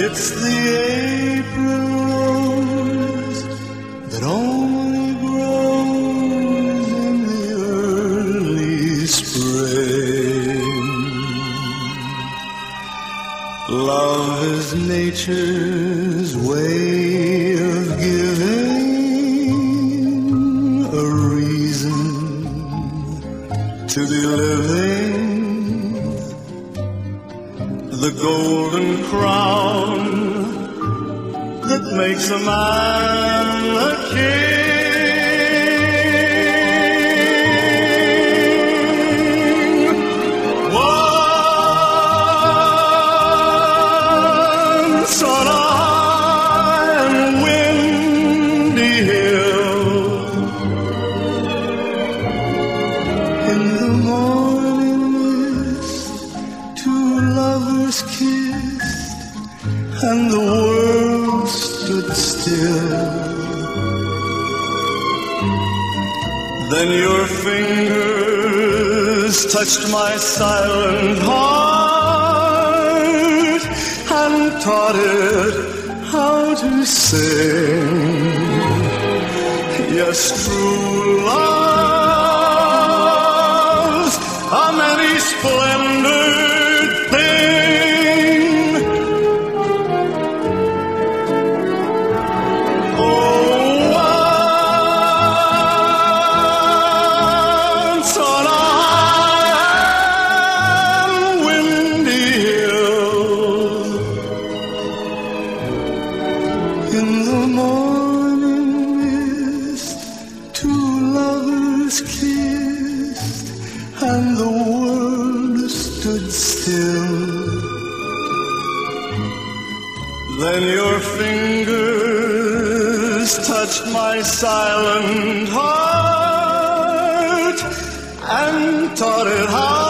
It's the April rose that only grows in the early spring. Love is nature's way of giving a reason to be living. The golden crown that makes a man a king. Once on a high and windy hill, in the morning mist, two lovers kissed, and the world stood still. Then your fingers touched my silent heart and taught it how to sing. Yes, true love's a many splendored thing. Oh, once on a high and windy hill, in the morning mist, two lovers kissed, and the world stood still. Then your fingers touched my silent heart and taught it how